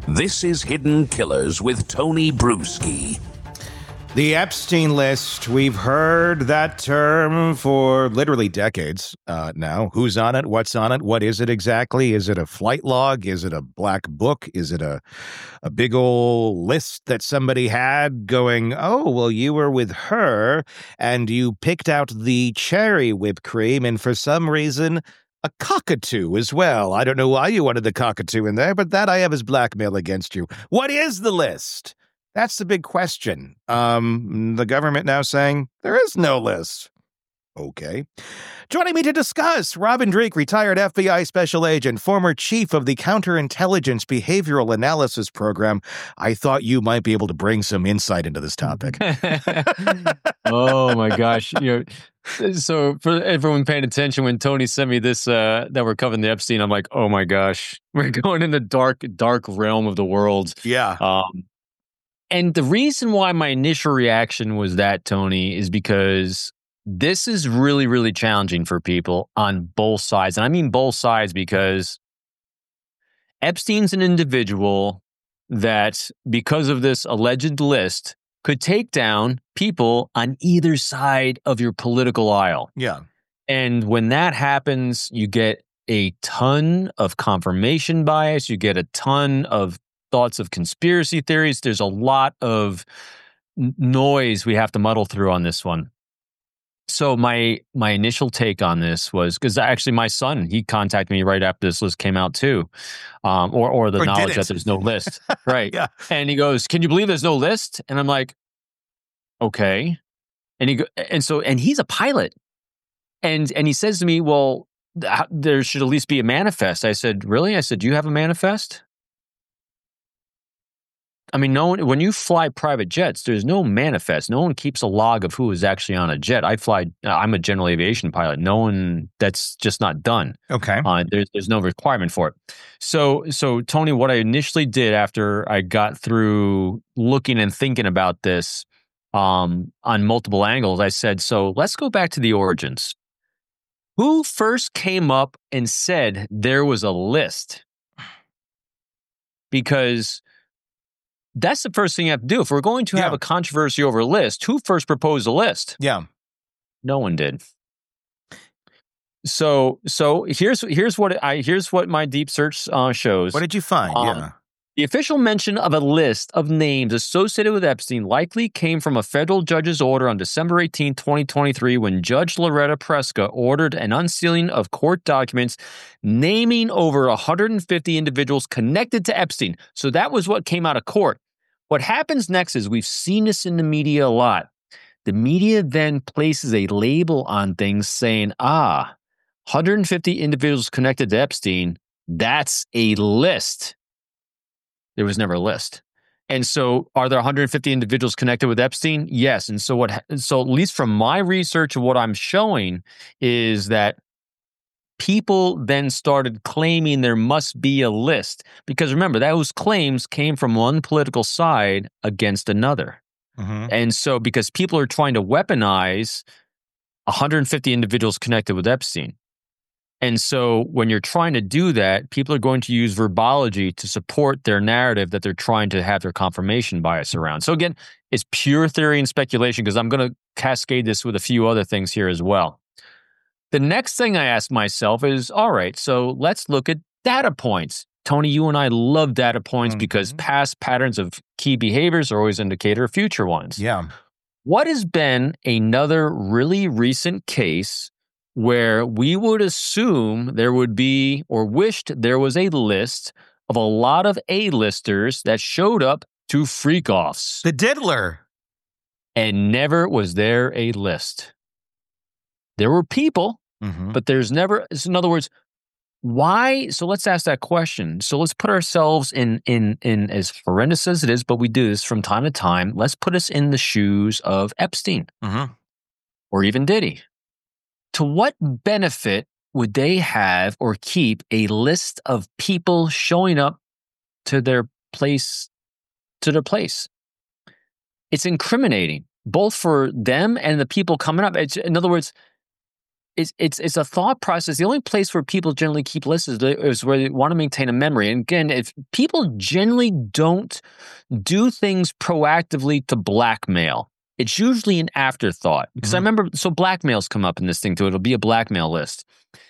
This is Hidden Killers with Tony Bruschi. The Epstein list. We've heard that term for literally decades now. Who's on it? What's on it? What is it exactly? Is it a flight log? Is it a black book? Is it a big old list that somebody had going, oh, well, you were with her and you picked out the cherry whipped cream and for some reason a cockatoo as well. I don't know why you wanted the cockatoo in there, but that I have as blackmail against you. What is the list? That's the big question. The government now saying there is no list. Okay. Joining me to discuss, Robin Dreeke, retired FBI special agent, former chief of the Counterintelligence Behavioral Analysis Program. I thought you might be able to bring some insight into this topic. Oh my gosh. So for everyone paying attention, when Tony sent me this, that we're covering the Epstein, I'm like, oh my gosh, we're going in the dark realm of the world. Yeah. And the reason why my initial reaction was that, Tony, is because this is really, really challenging for people on both sides. And I mean both sides because Epstein's an individual that, because of this alleged list, could take down people on either side of your political aisle. Yeah. And when that happens, you get a ton of confirmation bias. You get a ton of thoughts of conspiracy theories. There's a lot of noise we have to muddle through on this one. So my initial take on this was, because actually my son, he contacted me right after this list came out too, or the knowledge that there's no list, right? Yeah. And he goes, "Can you believe there's no list?" And I'm like, "Okay." And he's a pilot, and he says to me, "Well, there should at least be a manifest." I said, "Really?" I said, "Do you have a manifest?" I mean, no one, when you fly private jets, there's no manifest. No one keeps a log of who is actually on a jet. I'm a general aviation pilot. No one, that's just not done. Okay. There's no requirement for it. So Tony, what I initially did after I got through looking and thinking about this on multiple angles, I said, so let's go back to the origins. Who first came up and said there was a list? Because that's the first thing you have to do. If we're going to have a controversy over a list, who first proposed a list? Yeah. No one did. So here's what my deep search shows. What did you find? The official mention of a list of names associated with Epstein likely came from a federal judge's order on December 18, 2023, when Judge Loretta Preska ordered an unsealing of court documents naming over 150 individuals connected to Epstein. So that was what came out of court. What happens next is, we've seen this in the media a lot. The media then places a label on things saying, 150 individuals connected to Epstein, that's a list. There was never a list. And so are there 150 individuals connected with Epstein? Yes. And so so at least from my research of what I'm showing is that people then started claiming there must be a list. Because remember, those claims came from one political side against another. Mm-hmm. And so because people are trying to weaponize 150 individuals connected with Epstein. And so when you're trying to do that, people are going to use verbology to support their narrative that they're trying to have their confirmation bias around. So again, it's pure theory and speculation, because I'm going to cascade this with a few other things here as well. The next thing I ask myself is, all right, so let's look at data points. Tony, you and I love data points because past patterns of key behaviors are always an indicator of future ones. Yeah. What has been another really recent case where we would assume there would be, or wished there was, a list of a lot of A-listers that showed up to freak-offs? The diddler. And never was there a list. There were people, but there's never, in other words, why? So let's ask that question. So let's put ourselves in as horrendous as it is, but we do this from time to time. Let's put us in the shoes of Epstein or even Diddy. To what benefit would they have or keep a list of people showing up to their place? It's incriminating, both for them and the people coming up. In other words, it's a thought process. The only place where people generally keep lists is where they want to maintain a memory. And again, if people generally don't do things proactively to blackmail, it's usually an afterthought. Because I remember, so blackmails come up in this thing too. It'll be a blackmail list.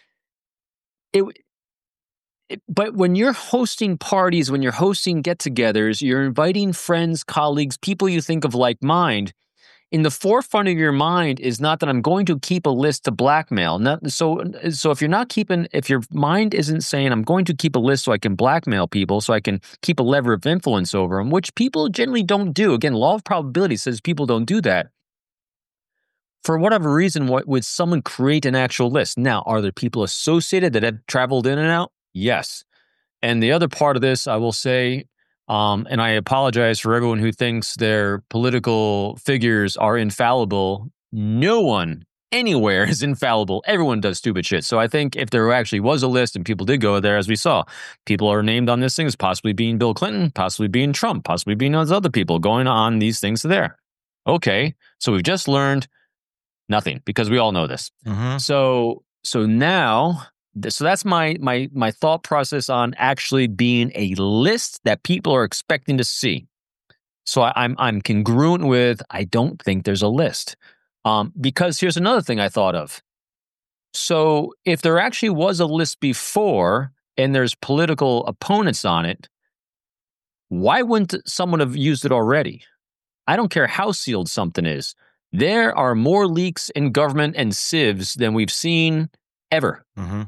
But when you're hosting parties, when you're hosting get-togethers, you're inviting friends, colleagues, people you think of like mind. In the forefront of your mind is not that I'm going to keep a list to blackmail. So if your mind isn't saying I'm going to keep a list so I can blackmail people, so I can keep a lever of influence over them, which people generally don't do. Again, law of probability says people don't do that. For whatever reason, would someone create an actual list? Now, are there people associated that have traveled in and out? Yes. And the other part of this, I will say, and I apologize for everyone who thinks their political figures are infallible. No one anywhere is infallible. Everyone does stupid shit. So I think if there actually was a list and people did go there, as we saw, people are named on this thing as possibly being Bill Clinton, possibly being Trump, possibly being those other people going on these things there. Okay, so we've just learned nothing because we all know this. So now... So that's my thought process on actually being a list that people are expecting to see. So I'm congruent with I don't think there's a list. Because here's another thing I thought of. So if there actually was a list before and there's political opponents on it, why wouldn't someone have used it already? I don't care how sealed something is. There are more leaks in government and civs than we've seen ever.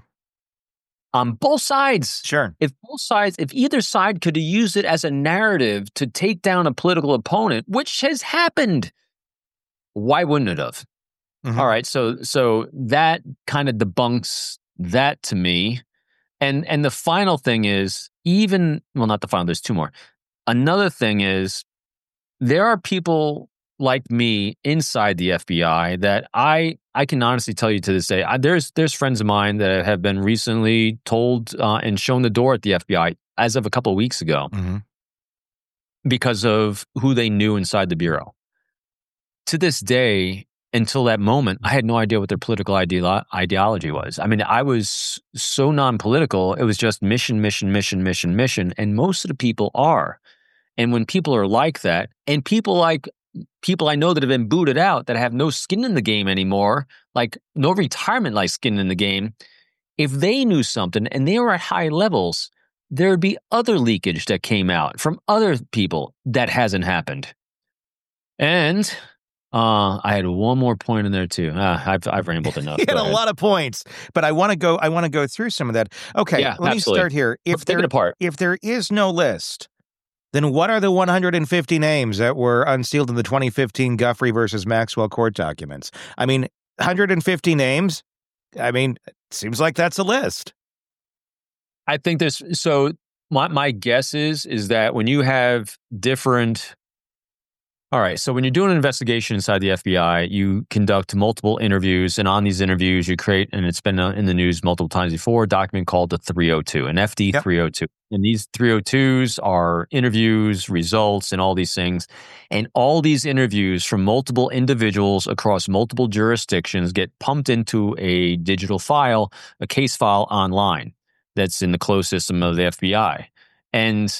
On both sides. Sure. If either side could have used it as a narrative to take down a political opponent, which has happened, why wouldn't it have? All right, so that kind of debunks that to me. And the final thing is not the final, there's two more. Another thing is there are people like me inside the FBI that I can honestly tell you to this day, there's friends of mine that have been recently told and shown the door at the FBI as of a couple of weeks ago because of who they knew inside the Bureau. To this day, until that moment, I had no idea what their political ideology was. I mean, I was so non-political. It was just mission, mission, mission, mission, mission. And most of the people are. And when people are like that, and people I know that have been booted out, that have no skin in the game anymore, like no retirement like skin in the game, if they knew something and they were at high levels, there would be other leakage that came out from other people that hasn't happened. And I had one more point in there too. I've rambled enough. You had a lot of points, but I want to go through some of that. Okay, yeah, let me start here. If there is no list, then what are the 150 names that were unsealed in the 2015 Guffrey versus Maxwell court documents? I mean, 150 names? I mean, it seems like that's a list. I think my guess is that when you have different... All right, so when you're doing an investigation inside the FBI, you conduct multiple interviews, and on these interviews, you create, and it's been in the news multiple times before, a document called the 302, an FD 302. And these 302s are interviews, results, and all these things. And all these interviews from multiple individuals across multiple jurisdictions get pumped into a digital file, a case file online that's in the closed system of the FBI. And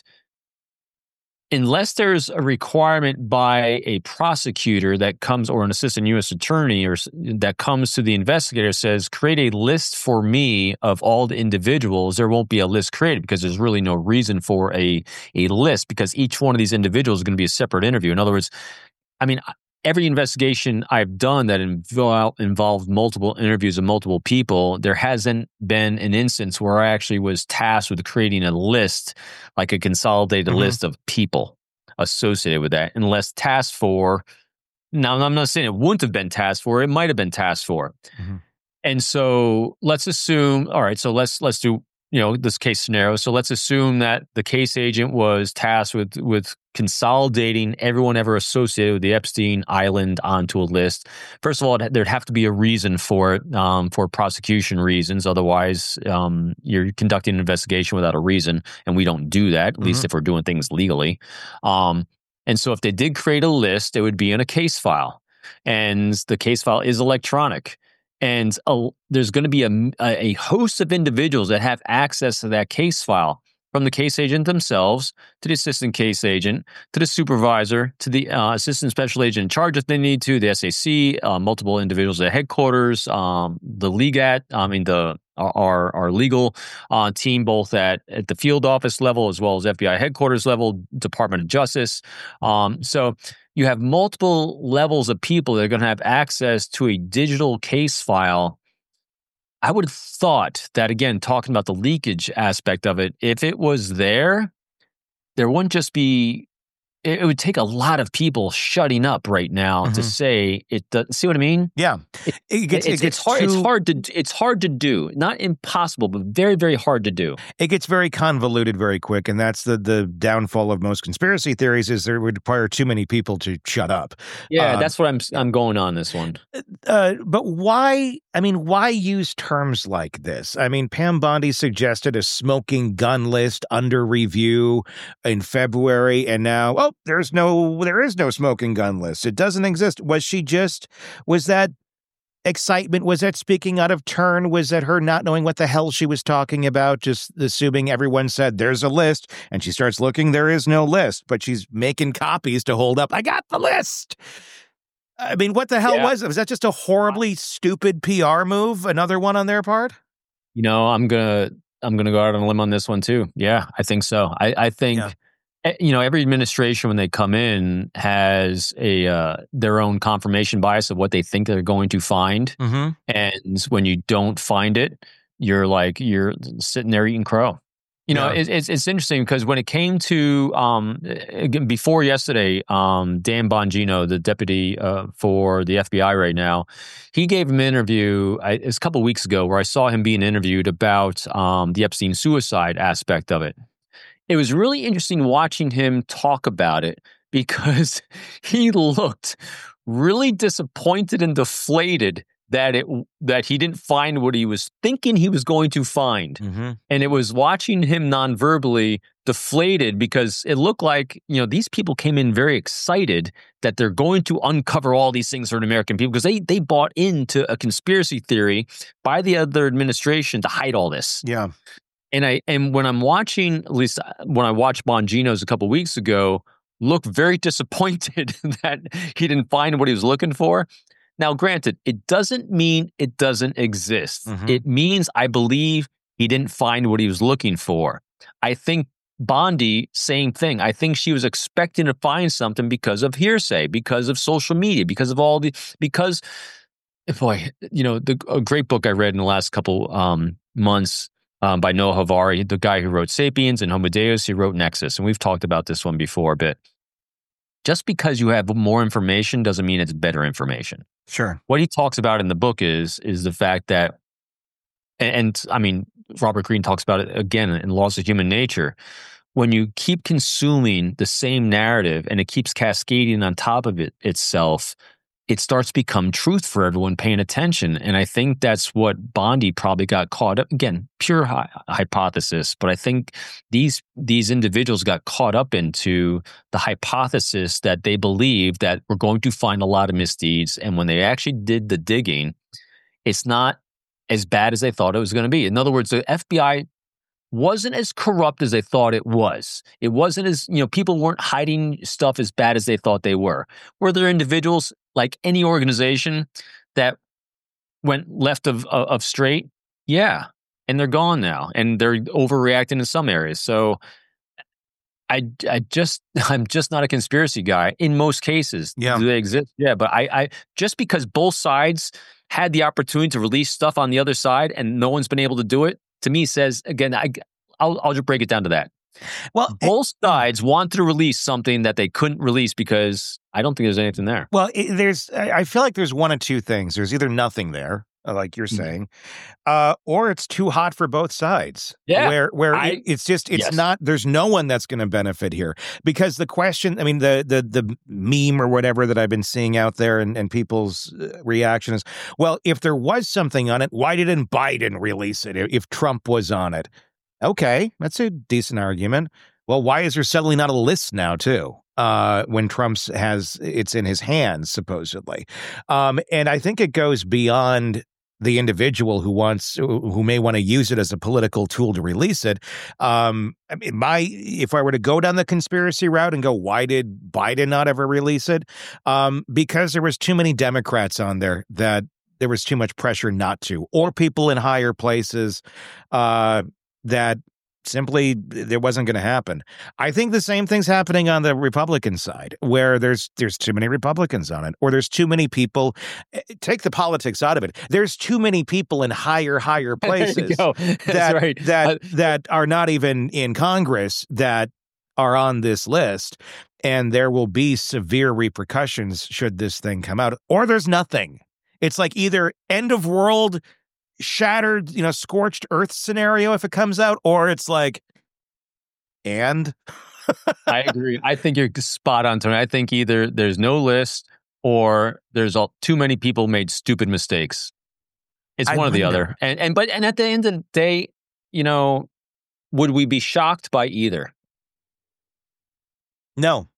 unless there's a requirement by a prosecutor that comes, or an assistant U.S. attorney, or that comes to the investigator, says, create a list for me of all the individuals, there won't be a list created because there's really no reason for a list, because each one of these individuals is going to be a separate interview. In other words, I mean, every investigation I've done that involved multiple interviews of multiple people, there hasn't been an instance where I actually was tasked with creating a list, like a consolidated list of people associated with that, unless tasked for. Now, I'm not saying it wouldn't have been tasked for. It might have been tasked for. And so let's assume, all right, so let's do, this case scenario. So let's assume that the case agent was tasked with consolidating everyone ever associated with the Epstein Island onto a list. First of all, there'd have to be a reason for it, for prosecution reasons. Otherwise, you're conducting an investigation without a reason, and we don't do that, at least if we're doing things legally. And so if they did create a list, it would be in a case file. And the case file is electronic. And there's going to be a host of individuals that have access to that case file, from the case agent themselves to the assistant case agent to the supervisor to the assistant special agent in charge if they need to, the SAC, multiple individuals at headquarters, the legat, our legal team, both at the field office level as well as FBI headquarters level, Department of Justice. So you have multiple levels of people that are going to have access to a digital case file. I would have thought that, again, talking about the leakage aspect of it, if it was there wouldn't just be, it would take a lot of people shutting up right now to say it. See what I mean? Yeah. It's hard to do. Not impossible, but very, very hard to do. It gets very convoluted very quick, and that's the downfall of most conspiracy theories is there would require too many people to shut up. Yeah, that's what I'm going on this one. But why? I mean, why use terms like this? I mean, Pam Bondi suggested a smoking gun list under review in February, and now, there is no smoking gun list. It doesn't exist. Was that excitement? Was that speaking out of turn? Was that her not knowing what the hell she was talking about? Just assuming everyone said there's a list, and she starts looking, there is no list, but she's making copies to hold up. I got the list. I mean, what the hell was it? Was that just a horribly stupid PR move? Another one on their part? I'm gonna go out on a limb on this one too. Yeah, I think so. I think. Yeah. Every administration when they come in has their own confirmation bias of what they think they're going to find. Mm-hmm. And when you don't find it, you're sitting there eating crow. It's interesting because when it came to before yesterday, Dan Bongino, the deputy for the FBI right now, he gave him an interview. It was a couple of weeks ago where I saw him being interviewed about the Epstein suicide aspect of it. It was really interesting watching him talk about it because he looked really disappointed and deflated that he didn't find what he was thinking he was going to find. Mm-hmm. And it was watching him non-verbally deflated because it looked like, these people came in very excited that they're going to uncover all these things for the American people because they bought into a conspiracy theory by the other administration to hide all this. Yeah. And when I'm watching, at least when I watched Bongino's a couple weeks ago, look very disappointed that he didn't find what he was looking for. Now, granted, it doesn't mean it doesn't exist. Mm-hmm. It means I believe he didn't find what he was looking for. I think Bondi, same thing. I think she was expecting to find something because of hearsay, because of social media, because of a great book I read in the last couple months. By Noah Harari, the guy who wrote Sapiens, and Homo Deus, he wrote Nexus. And we've talked about this one before, but just because you have more information doesn't mean it's better information. Sure. What he talks about in the book is the fact that, and I mean, Robert Greene talks about it again in Laws of Human Nature. When you keep consuming the same narrative and it keeps cascading on top of itself, it starts to become truth for everyone paying attention. And I think that's what Bondi probably got caught up. Again, pure hypothesis, but I think these individuals got caught up into the hypothesis that they believed that we're going to find a lot of misdeeds. And when they actually did the digging, it's not as bad as they thought it was going to be. In other words, the FBI wasn't as corrupt as they thought it was. It wasn't as, people weren't hiding stuff as bad as they thought they were. Were there individuals like any organization that went left of straight? Yeah. And they're gone now. And they're overreacting in some areas. So I'm just not a conspiracy guy in most cases. Yeah. Do they exist? Yeah. But I just because both sides had the opportunity to release stuff on the other side and no one's been able to do it, to me says, again, I'll just break it down to that. Well, both sides wanted to release something that they couldn't release because I don't think there's anything there. Well, I feel like there's one of two things. There's either nothing there, like you're saying, or it's too hot for both sides. Yeah. It's not, there's no one that's going to benefit here because the question, I mean, the meme or whatever that I've been seeing out there and people's reaction is, well, if there was something on it, why didn't Biden release it if Trump was on it? Okay, that's a decent argument. Well, why is there suddenly not a list now, too, when Trump's it's in his hands, supposedly? And I think it goes beyond the individual who may want to use it as a political tool to release it. I mean, if I were to go down the conspiracy route and go, why did Biden not ever release it? Because there was too many Democrats on there that there was too much pressure not to, or people in higher places that simply there wasn't going to happen. I think the same thing's happening on the Republican side, where there's too many Republicans on it, or there's too many people. Take the politics out of it. There's too many people in higher places that are not even in Congress that are on this list, and there will be severe repercussions should this thing come out, or there's nothing. It's like either end of world, shattered, scorched earth scenario if it comes out, or it's like, and I agree. I think you're spot on, Tony. I think either there's no list or there's too many people made stupid mistakes. It's one or the other. And at the end of the day, would we be shocked by either? No.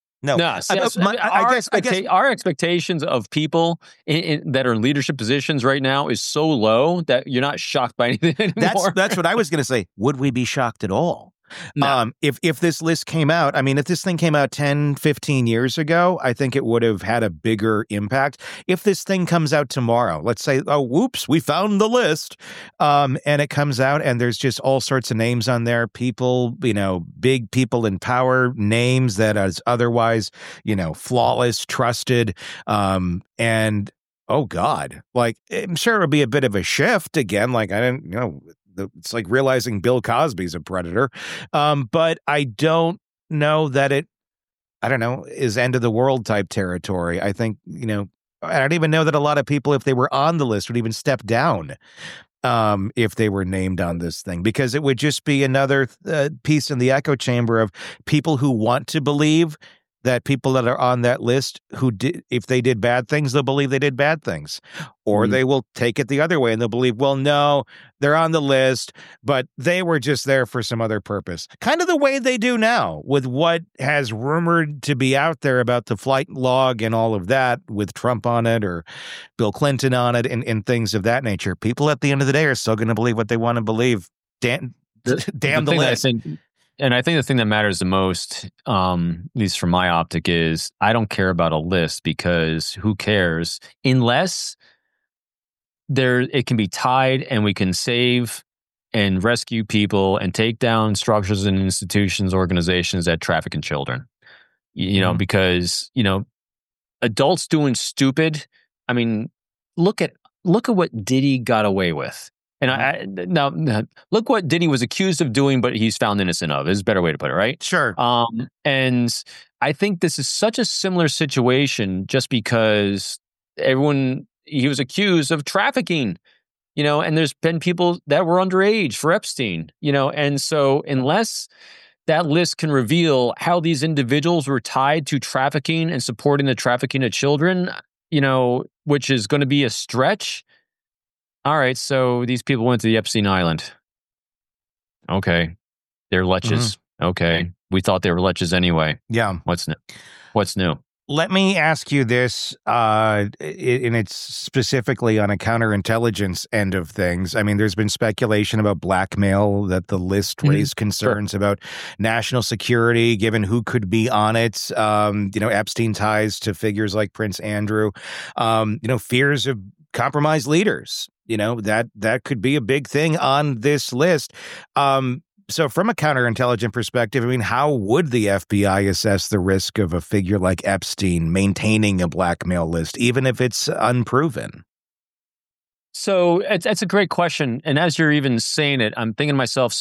I guess our expectations of people that are in leadership positions right now is so low that you're not shocked by anything anymore. That's what I was going to say. Would we be shocked at all? No. If this list came out, I mean, if this thing came out 10, 15 years ago, I think it would have had a bigger impact. If this thing comes out tomorrow, let's say, oh, whoops, we found the list, and it comes out and there's just all sorts of names on there, people, big people in power, names that is otherwise, flawless, trusted, and oh God, like, I'm sure it'll be a bit of a shift again. Like, I didn't, it's like realizing Bill Cosby's a predator. But I don't know that is end of the world type territory. I think, I don't even know that a lot of people, if they were on the list, would even step down if they were named on this thing, because it would just be another piece in the echo chamber of people who want to believe that people that are on that list if they did bad things, they'll believe they did bad things. Or they will take it the other way and they'll believe, well, no, they're on the list, but they were just there for some other purpose. Kind of the way they do now with what has rumored to be out there about the flight log and all of that, with Trump on it or Bill Clinton on it and things of that nature. People at the end of the day are still going to believe what they want to believe. Damn the list. And I think the thing that matters the most, at least from my optic, is I don't care about a list, because who cares unless it can be tied and we can save and rescue people and take down structures and institutions, organizations that traffic in children. Because adults doing stupid. I mean, look at what Diddy got away with. And now look what Diddy was accused of doing, but he's found innocent of, is a better way to put it, right? Sure. And I think this is such a similar situation, just because he was accused of trafficking, and there's been people that were underage for Epstein, and so unless that list can reveal how these individuals were tied to trafficking and supporting the trafficking of children, which is going to be a stretch. All right, so these people went to the Epstein Island. Okay. They're leches. Okay. We thought they were leches anyway. Yeah. What's new? Let me ask you this, and it's specifically on a counterintelligence end of things. I mean, there's been speculation about blackmail, that the list raised concerns about national security, given who could be on it. Epstein ties to figures like Prince Andrew. Fears of compromised leaders. That could be a big thing on this list. So from a counterintelligence perspective, I mean, how would the FBI assess the risk of a figure like Epstein maintaining a blackmail list, even if it's unproven? So it's a great question. And as you're even saying it, I'm thinking to myself,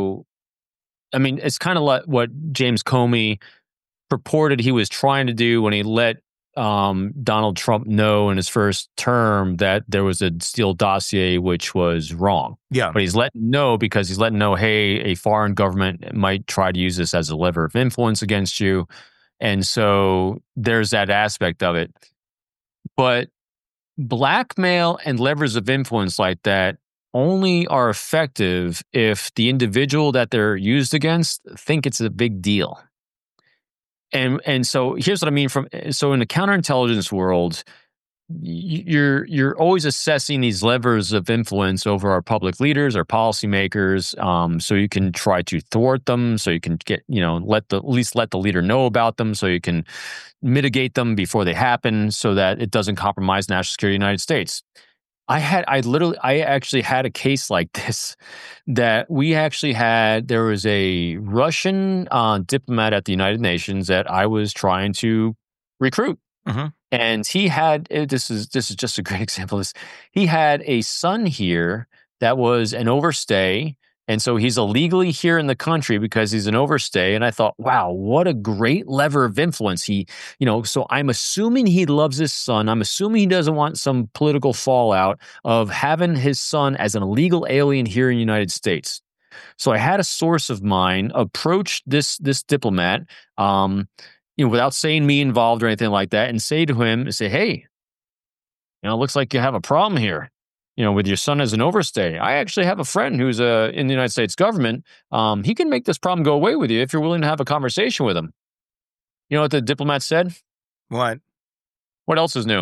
it's kind of like what James Comey purported he was trying to do when he let Donald Trump know in his first term that there was a Steele dossier, which was wrong. Yeah. But he's letting know, hey, a foreign government might try to use this as a lever of influence against you. And so there's that aspect of it. But blackmail and levers of influence like that only are effective if the individual that they're used against think it's a big deal. And so here's what I mean. So in the counterintelligence world, you're always assessing these levers of influence over our public leaders, our policymakers, so you can try to thwart them, so you can get at least let the leader know about them, so you can mitigate them before they happen, so that it doesn't compromise national security of the United States. I actually had a case like this that there was a Russian diplomat at the United Nations that I was trying to recruit. Mm-hmm. And he had, this is just a great example of this. He had a son here that was an overstay. And so he's illegally here in the country because he's an overstay. And I thought, wow, what a great lever of influence. So I'm assuming he loves his son. I'm assuming he doesn't want some political fallout of having his son as an illegal alien here in the United States. So I had a source of mine approach this diplomat, without saying me involved or anything like that, and say to him, hey, it looks like you have a problem here, with your son as an overstay. I actually have a friend who's in the United States government. He can make this problem go away with you if you're willing to have a conversation with him. You know what the diplomat said? What? What else is new?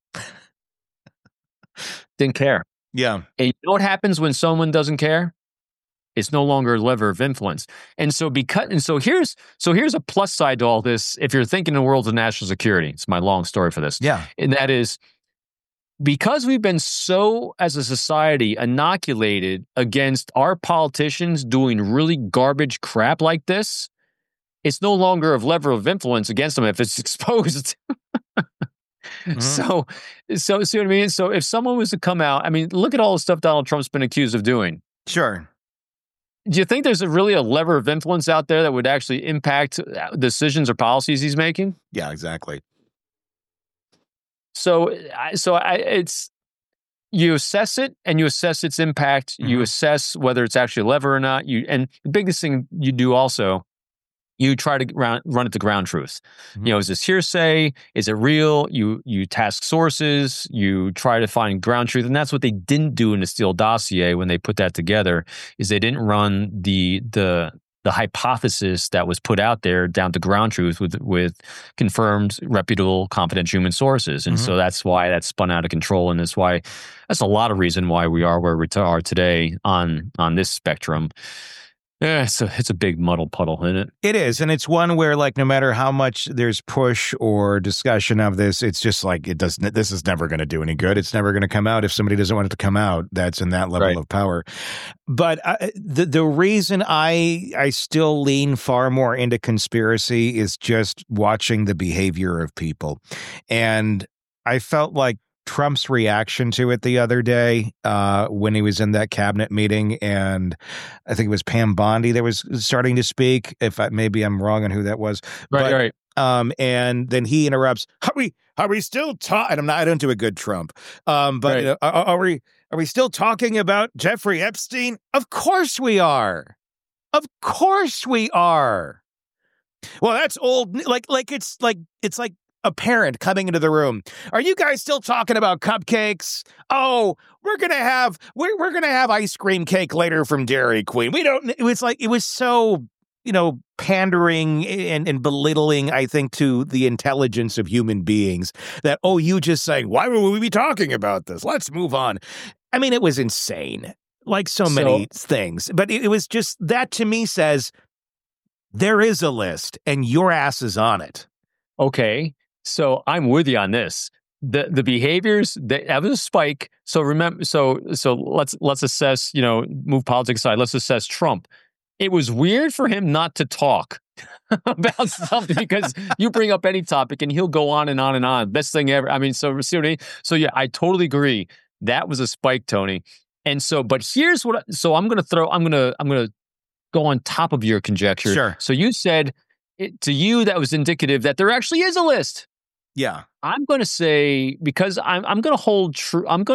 Didn't care. Yeah. And you know what happens when someone doesn't care? It's no longer a lever of influence. And so here's a plus side to all this. If you're thinking in the world of national security, it's my long story for this. Yeah. And that is because we've been so, as a society, inoculated against our politicians doing really garbage crap like this, it's no longer a lever of influence against them if it's exposed. Mm-hmm. So see what I mean? So if someone was to come out, look at all the stuff Donald Trump's been accused of doing. Sure. Do you think there's really a lever of influence out there that would actually impact decisions or policies he's making? Yeah, exactly. So it's you assess it and you assess its impact. Mm-hmm. You assess whether it's actually a lever or not. And the biggest thing you do also, you try to run it to ground truth. Mm-hmm. Is this hearsay? Is it real? You task sources. You try to find ground truth, and that's what they didn't do in the Steele dossier when they put that together. Is they didn't run the hypothesis that was put out there down to ground truth with confirmed, reputable, competent human sources, and so that's why that spun out of control, and that's a lot of reason why we are where we are today on this spectrum. Yeah, it's a big muddle puddle, isn't it? It is, and it's one where, no matter how much there's push or discussion of this, it's just this is never going to do any good. It's never going to come out if somebody doesn't want it to come out. That's in that level of power. But the reason I still lean far more into conspiracy is just watching the behavior of people, and I felt like Trump's reaction to it the other day when he was in that cabinet meeting, and I think it was Pam Bondi that was starting to speak. Maybe I'm wrong on who that was, right. And then he interrupts. Are we still talking? I don't do a good Trump, but right. Are we still talking about Jeffrey Epstein? Of course we are. Of course we are. Well, that's old. It's like a parent coming into the room. Are you guys still talking about cupcakes? Oh, we're gonna have ice cream cake later from Dairy Queen. We don't. It was so pandering and belittling, I think, to the intelligence of human beings. That you just saying, why would we be talking about this? Let's move on. It was insane. Like so many things, but it was just that to me says there is a list and your ass is on it. Okay. So I'm with you on this. The behaviors that was a spike. So remember, so let's assess. Move politics aside. Let's assess Trump. It was weird for him not to talk about something because you bring up any topic and he'll go on and on and on. Best thing ever. So see what I mean? So yeah, I totally agree. That was a spike, Tony. And so, but here's what. So I'm gonna go on top of your conjecture. Sure. So you said to you that was indicative that there actually is a list. Yeah. I'm going to say, because I'm going to hold true. I'm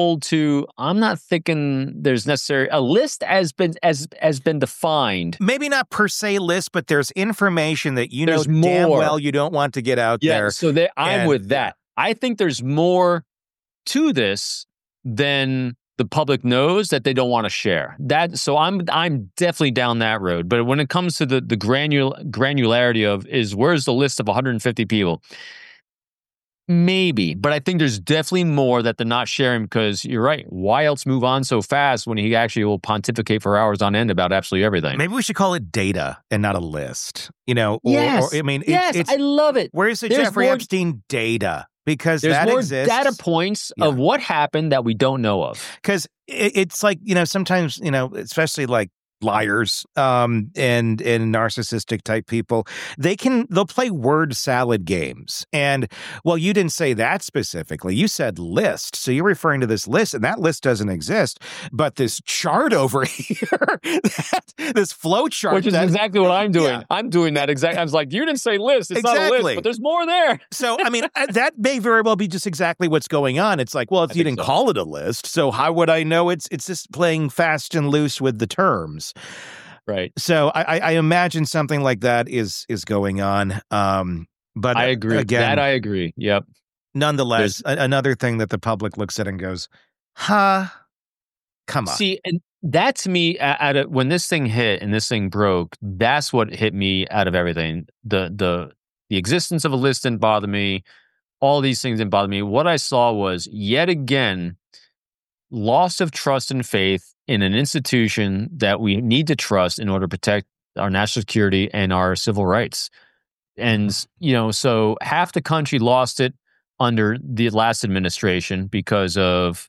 not thinking there's necessarily a list has been defined. Maybe not per se list, but there's information that there's damn more. Well you don't want to get out there. So I'm with that. I think there's more to this than the public knows that they don't want to share. So I'm definitely down that road. But when it comes to the granularity of where's the list of 150 people? Maybe, but I think there's definitely more that they're not sharing because you're right. Why else move on so fast when he actually will pontificate for hours on end about absolutely everything? Maybe we should call it data and not a list. Yes. I mean, yes, it's I love it. Where's the There's Jeffrey more- Epstein data? Because There's that more exists. data points of what happened that we don't know of. Because it's like, sometimes, especially like liars and narcissistic type people, they'll play word salad games. And well, you didn't say that specifically. You said list. So you're referring to this list, and that list doesn't exist. But this chart over here, this flow chart. Which is exactly what I'm doing. Yeah. I'm doing that exactly. I was like, you didn't say list. It's not a list, but there's more there. So, I mean, that may very well be just exactly what's going on. It's like, well, if you didn't call it a list, so how would I know it's just playing fast and loose with the terms? Right. So I imagine something like that is going on. But I agree. Again, that I agree. Yep. Nonetheless, another thing that the public looks at and goes, huh? Come on. See, and that to me, when this thing hit and this thing broke, that's what hit me out of everything. The existence of a list didn't bother me. All these things didn't bother me. What I saw was, yet again, loss of trust and faith in an institution that we need to trust in order to protect our national security and our civil rights. And, so half the country lost it under the last administration because of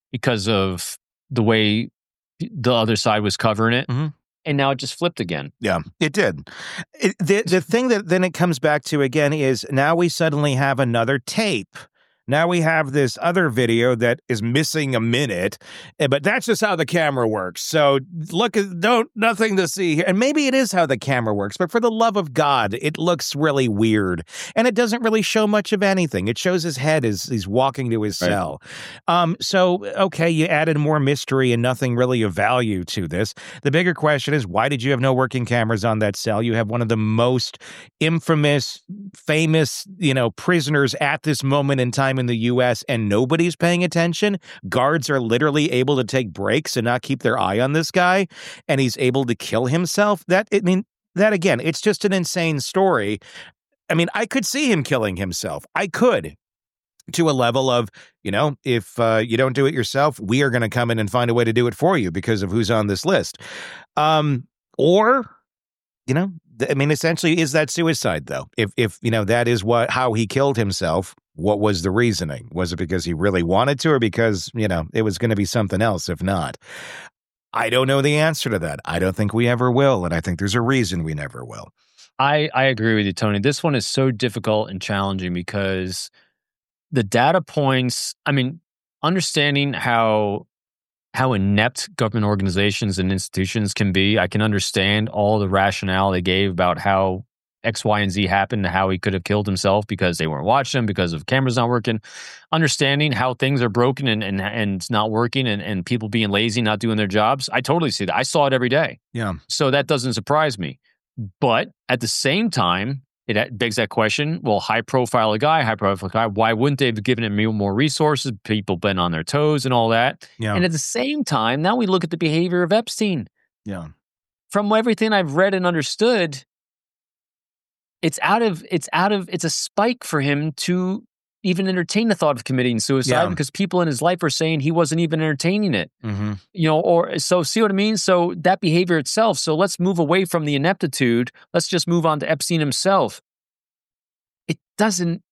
the way the other side was covering it. Mm-hmm. And now it just flipped again. Yeah, it did. The thing that then it comes back to again is now we suddenly have another tape. Now we have this other video that is missing a minute, but that's just how the camera works. So look, nothing to see here. And maybe it is how the camera works, but for the love of God, it looks really weird. And it doesn't really show much of anything. It shows his head as he's walking to his cell. So, okay, you added more mystery and nothing really of value to this. The bigger question is, why did you have no working cameras on that cell? You have one of the most infamous, famous, prisoners at this moment in time in the U.S. and nobody's paying attention. Guards are literally able to take breaks and not keep their eye on this guy, and he's able to kill himself. That again, it's just an insane story. I mean, I could see him killing himself. I could, to a level of, if you don't do it yourself, we are going to come in and find a way to do it for you because of who's on this list. Essentially, is that suicide though? If that is how he killed himself. What was the reasoning? Was it because he really wanted to, or because, it was going to be something else if not? I don't know the answer to that. I don't think we ever will, and I think there's a reason we never will. I agree with you, Tony. This one is so difficult and challenging because the data points, understanding how inept government organizations and institutions can be, I can understand all the rationale they gave about how X, Y, and Z happened, how he could have killed himself because they weren't watching him, because of cameras not working. Understanding how things are broken and it's not working and people being lazy, not doing their jobs. I totally see that. I saw it every day. Yeah. So that doesn't surprise me. But at the same time, it begs that question, well, high profile guy, why wouldn't they have given him more resources? People been on their toes and all that. Yeah. And at the same time, now we look at the behavior of Epstein. Yeah. From everything I've read and understood, it's a spike for him to even entertain the thought of committing suicide because people in his life are saying he wasn't even entertaining it. Mm-hmm. So see what I mean? So that behavior itself, so let's move away from the ineptitude. Let's just move on to Epstein himself. It doesn't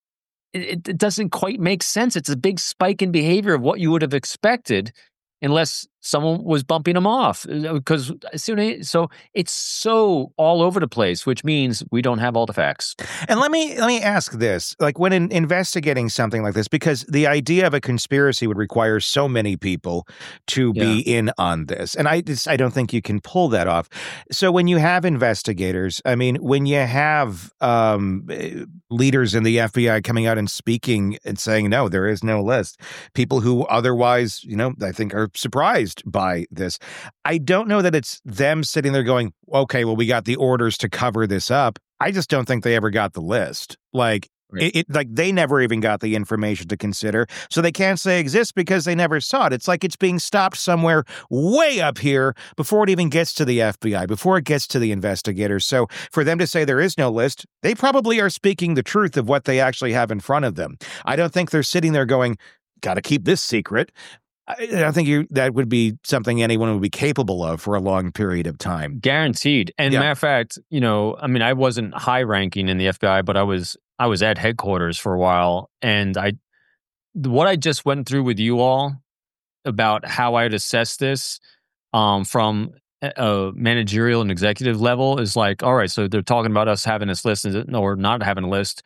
quite make sense. It's a big spike in behavior of what you would have expected unless someone was bumping him off. Because so it's so all over the place, which means we don't have all the facts. And let me ask this: like when investigating something like this, because the idea of a conspiracy would require so many people to be in on this, and I don't think you can pull that off. So when you have investigators, when you have leaders in the FBI coming out and speaking and saying, no, there is no list, people who otherwise, I think are surprised by this. I don't know that it's them sitting there going, okay, well, we got the orders to cover this up. I just don't think they ever got the list. Like, Right. Like they never even got the information to consider, so they can't say exists because they never saw it. It's like it's being stopped somewhere way up here before it even gets to the FBI, before it gets to the investigators. So for them to say there is no list, they probably are speaking the truth of what they actually have in front of them. I don't think they're sitting there going, got to keep this secret. I think that would be something anyone would be capable of for a long period of time. Guaranteed. And matter of fact, I wasn't high ranking in the FBI, but I was at headquarters for a while. And what I just went through with you all about how I'd assess this from a managerial and executive level is like, all right, so they're talking about us having this list or not having a list.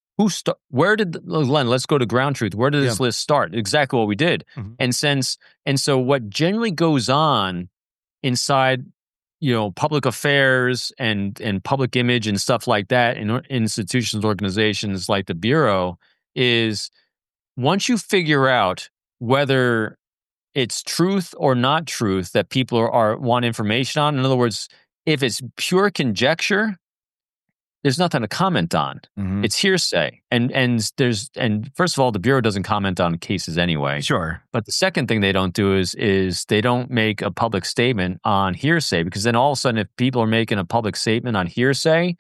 Len, let's go to ground truth. Where did this list start? Exactly what we did. Mm-hmm. And so what generally goes on inside, public affairs and public image and stuff like that in institutions, organizations like the Bureau is once you figure out whether it's truth or not truth that people want information on. In other words, if it's pure conjecture, there's nothing to comment on. Mm-hmm. It's hearsay. And first of all, the Bureau doesn't comment on cases anyway. Sure. But the second thing they don't do is they don't make a public statement on hearsay, because then all of a sudden if people are making a public statement on hearsay,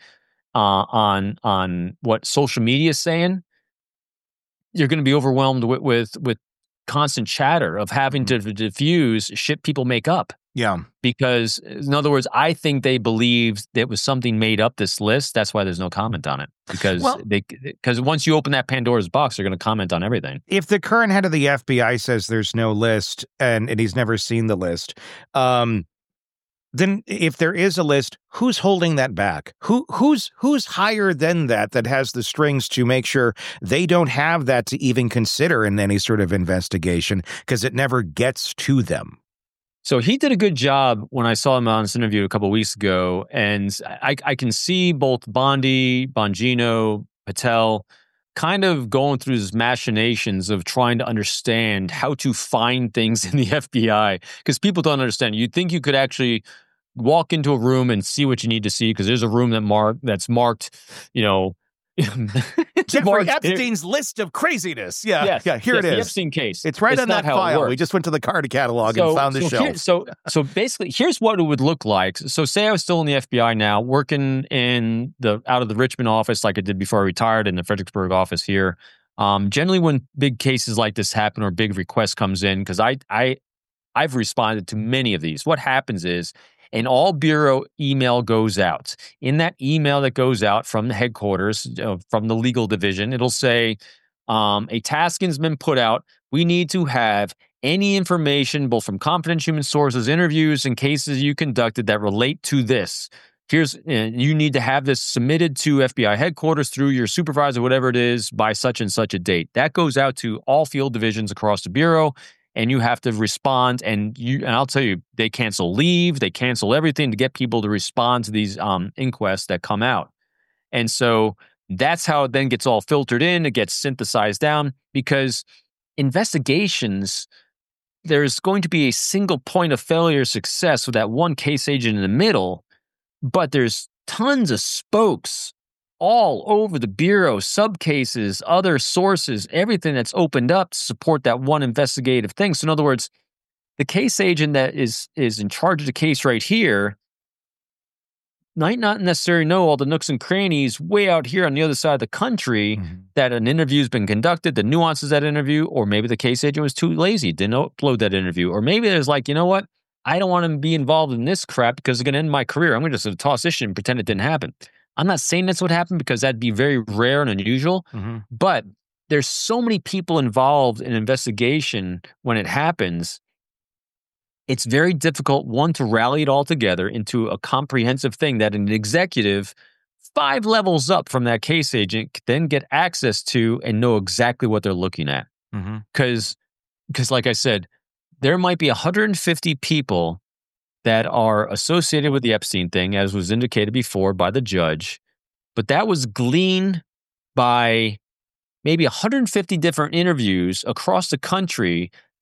on what social media is saying, you're going to be overwhelmed with constant chatter of having to diffuse shit people make up. Yeah. Because, in other words, I think they believed that was something made up, this list. That's why there's no comment on it. Because once you open that Pandora's box, they're going to comment on everything. If the current head of the FBI says there's no list and he's never seen the list, then if there is a list, who's holding that back? Who's higher than that has the strings to make sure they don't have that to even consider in any sort of investigation, because it never gets to them? So he did a good job when I saw him on this interview a couple of weeks ago, and I can see both Bondi, Bongino, Patel kind of going through these machinations of trying to understand how to find things in the FBI, because people don't understand. You'd think you could actually walk into a room and see what you need to see, because there's a room that's marked, Jeffrey Epstein's list of craziness. Here it is. The Epstein case. It's right on that file. We just went to the card catalog and found the shelf. So basically, here's what it would look like. So say I was still in the FBI now, working out of the Richmond office like I did before I retired, in the Fredericksburg office here. Generally, when big cases like this happen or big request comes in, because I've responded to many of these. What happens is, an all Bureau email goes out. In that email that goes out from the headquarters, from the legal division, it'll say, a tasking's been put out. We need to have any information, both from confidential human sources, interviews, and cases you conducted that relate to this. You need to have this submitted to FBI headquarters through your supervisor, whatever it is, by such and such a date. That goes out to all field divisions across the Bureau. And you have to respond, and I'll tell you, they cancel leave, they cancel everything to get people to respond to these inquests that come out. And so that's how it then gets all filtered in, it gets synthesized down, because investigations, there's going to be a single point of failure or success with that one case agent in the middle, but there's tons of spokes all over the Bureau, subcases, other sources, everything that's opened up to support that one investigative thing. So in other words, the case agent that is in charge of the case right here might not necessarily know all the nooks and crannies way out here on the other side of the country, that an interview's been conducted, the nuances of that interview, or maybe the case agent was too lazy, didn't upload that interview, or maybe there's like, you know what, I don't want to be involved in this crap because it's going to end my career. I'm going to just toss this shit and pretend it didn't happen. I'm not saying that's what happened, because that'd be very rare and unusual, but there's so many people involved in investigation when it happens. It's very difficult, one, to rally it all together into a comprehensive thing that an executive 5 levels up from that case agent can then get access to and know exactly what they're looking at. Because like I said, there might be 150 people that are associated with the Epstein thing, as was indicated before by the judge, but that was gleaned by maybe 150 different interviews across the country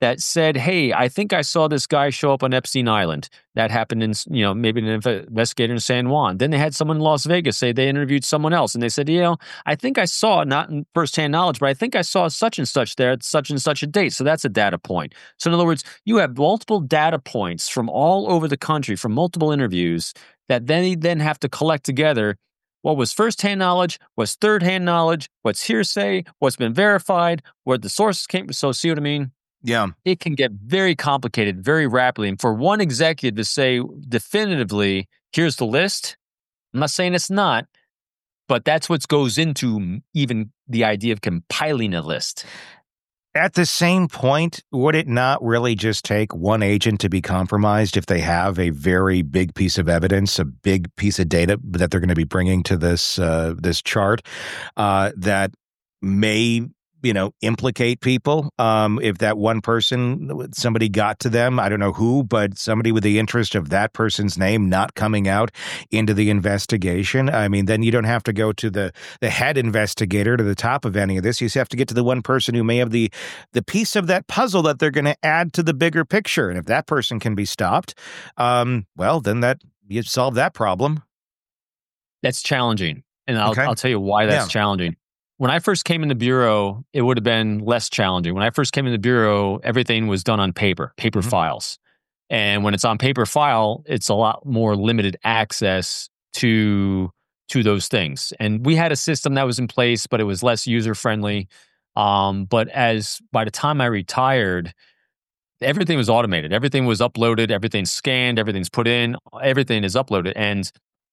that said, hey, I think I saw this guy show up on Epstein Island. That happened in, maybe an investigator in San Juan. Then they had someone in Las Vegas say they interviewed someone else. And they said, I think I saw, not in firsthand knowledge, but I think I saw such and such there at such and such a date. So that's a data point. So in other words, you have multiple data points from all over the country, from multiple interviews that then have to collect together what was firsthand knowledge, what's third-hand knowledge, what's hearsay, what's been verified, where the sources came from. So see what I mean? Yeah. It can get very complicated very rapidly. And for one executive to say definitively, here's the list, I'm not saying it's not, but that's what goes into even the idea of compiling a list. At the same point, would it not really just take one agent to be compromised if they have a very big piece of evidence, a big piece of data that they're going to be bringing to this chart that may implicate people? If that one person, somebody got to them, I don't know who, but somebody with the interest of that person's name not coming out into the investigation. I mean, then you don't have to go to the head investigator to the top of any of this. You just have to get to the one person who may have the piece of that puzzle that they're going to add to the bigger picture. And if that person can be stopped, well, then you solve that problem. That's challenging. And I'll tell you why that's challenging. When I first came in the Bureau, it would have been less challenging. When I first came in the Bureau, everything was done on paper files. And when it's on paper file, it's a lot more limited access to those things. And we had a system that was in place, but it was less user-friendly. But by the time I retired, everything was automated. Everything was uploaded. Everything's scanned. Everything's put in. Everything is uploaded. And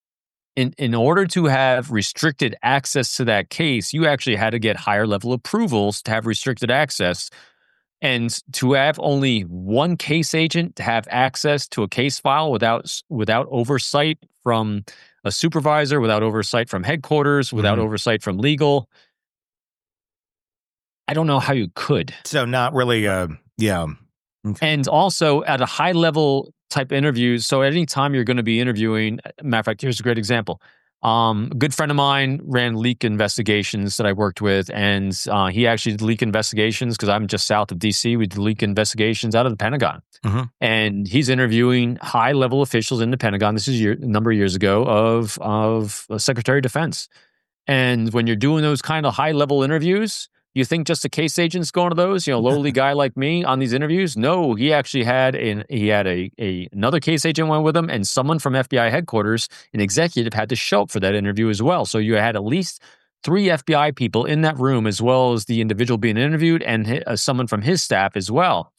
in order to have restricted access to that case, you actually had to get higher level approvals to have restricted access. And to have only one case agent to have access to a case file without oversight from a supervisor, without oversight from headquarters, without oversight from legal, I don't know how you could. So not really, yeah. And also at a high level type interviews. So at any time you're going to be interviewing, matter of fact, here's a great example. A good friend of mine ran leak investigations that I worked with, and he actually did leak investigations because I'm just south of DC. We did leak investigations out of the Pentagon. And he's interviewing high level officials in the Pentagon. This is a number of years ago of Secretary of Defense. And when you're doing those kind of high level interviews, you think just a case agent's going to those, lowly guy like me on these interviews? No, he actually had another case agent went with him, and someone from FBI headquarters, an executive, had to show up for that interview as well. So you had at least 3 FBI people in that room, as well as the individual being interviewed and someone from his staff as well.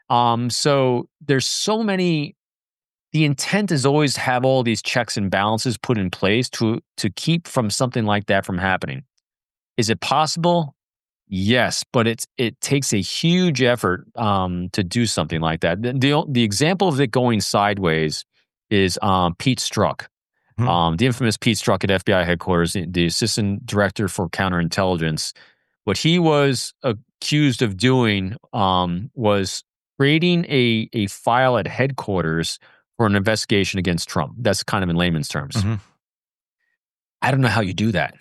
So there's so many. The intent is always to have all these checks and balances put in place to keep from something like that from happening. Is it possible? Yes, but it takes a huge effort to do something like that. The example of it going sideways is Pete Strzok, the infamous Pete Strzok at FBI headquarters, the assistant director for counterintelligence. What he was accused of doing was creating a file at headquarters for an investigation against Trump. That's kind of in layman's terms. I don't know how you do that.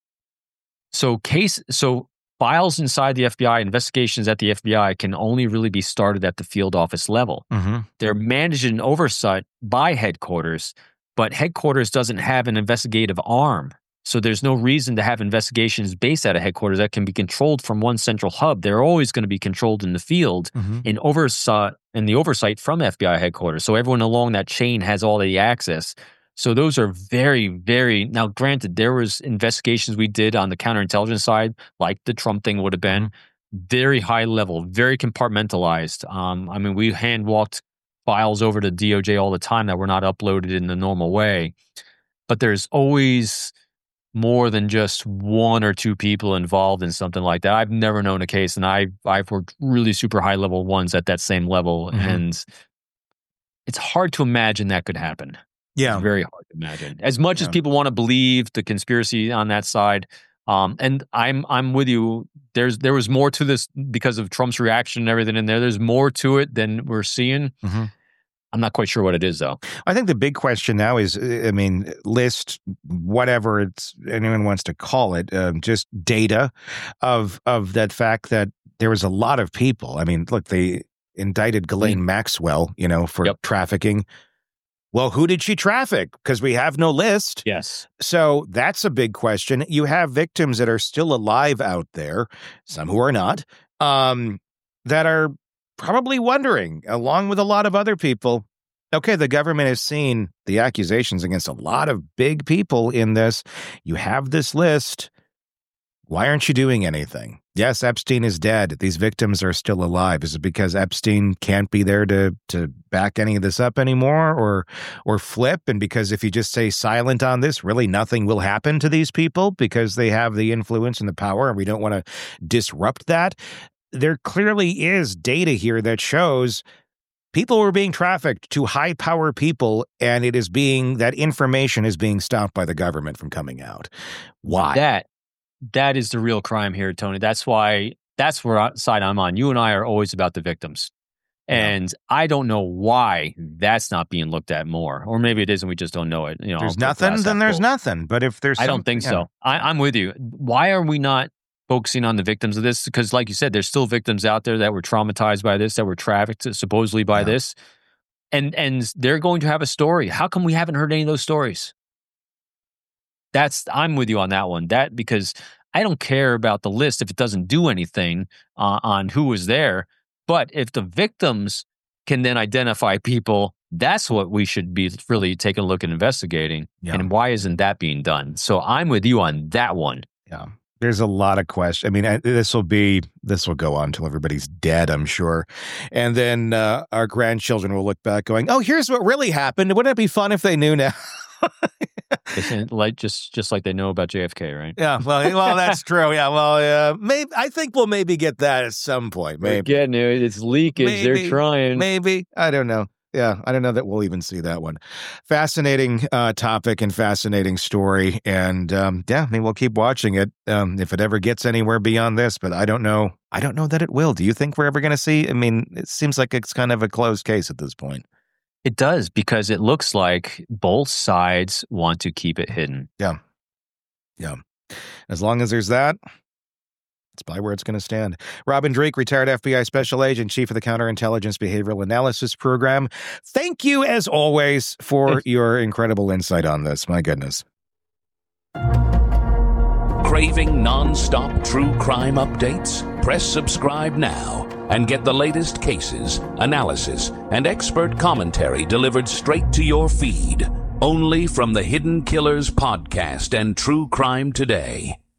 So files inside the FBI, investigations at the FBI can only really be started at the field office level. They're managed and oversight by headquarters, but headquarters doesn't have an investigative arm. So there's no reason to have investigations based out of headquarters that can be controlled from one central hub. They're always going to be controlled in the field in the oversight from FBI headquarters. So everyone along that chain has all the access. So those are very, very, now granted, there was investigations we did on the counterintelligence side, like the Trump thing would have been, very high level, very compartmentalized. I mean, we hand walked files over to DOJ all the time that were not uploaded in the normal way. But there's always more than just 1 or 2 people involved in something like that. I've never known a case, and I've worked really super high level ones at that same level. And it's hard to imagine that could happen. Yeah. It's very hard to imagine. As much as people want to believe the conspiracy on that side, and I'm with you. There was more to this because of Trump's reaction and everything in there. There's more to it than we're seeing. I'm not quite sure what it is, though. I think the big question now is, list whatever anyone wants to call it, just data of that fact that there was a lot of people. I mean, look, indicted Ghislaine Maxwell, for trafficking. Well, who did she traffic? Because we have no list. Yes. So that's a big question. You have victims that are still alive out there, some who are not, that are probably wondering, along with a lot of other people, okay, the government has seen the accusations against a lot of big people in this. You have this list. Why aren't you doing anything? Yes, Epstein is dead. These victims are still alive. Is it because Epstein can't be there to back any of this up anymore or flip? And because if you just stay silent on this, really nothing will happen to these people because they have the influence and the power and we don't want to disrupt that? There clearly is data here that shows people were being trafficked to high power people, and that information is being stopped by the government from coming out. Why? That is the real crime here, Tony. That's where side I'm on. You and I are always about the victims. And I don't know why that's not being looked at more. Or maybe it is and we just don't know it. There's nothing, then there's nothing. But if there's I don't think so. I'm with you. Why are we not focusing on the victims of this? Because like you said, there's still victims out there that were traumatized by this, that were trafficked supposedly by this. And they're going to have a story. How come we haven't heard any of those stories? I'm with you on that one. Because I don't care about the list if it doesn't do anything on who was there. But if the victims can then identify people, that's what we should be really taking a look at investigating. Yeah. And why isn't that being done? So I'm with you on that one. Yeah. There's a lot of questions. I mean, this will go on until everybody's dead, I'm sure. And then our grandchildren will look back going, oh, here's what really happened. Wouldn't it be fun if they knew now? Like just like they know about JFK, right? Yeah, well, that's true. Yeah, well, maybe I think we'll maybe get that at some point. Maybe getting it. It's leakage. They're trying. Maybe I don't know. Yeah, I don't know that we'll even see that one. Fascinating topic and fascinating story, and we'll keep watching it if it ever gets anywhere beyond this. But I don't know. I don't know that it will. Do you think we're ever going to see? I mean, it seems like it's kind of a closed case at this point. It does, because it looks like both sides want to keep it hidden. Yeah. As long as there's that, it's probably where it's going to stand. Robin Dreeke, retired FBI special agent, chief of the Counterintelligence Behavioral Analysis Program. Thank you, as always, for your incredible insight on this. My goodness. Craving non-stop true crime updates? Press subscribe now and get the latest cases, analysis, and expert commentary delivered straight to your feed. Only from the Hidden Killers podcast and True Crime Today.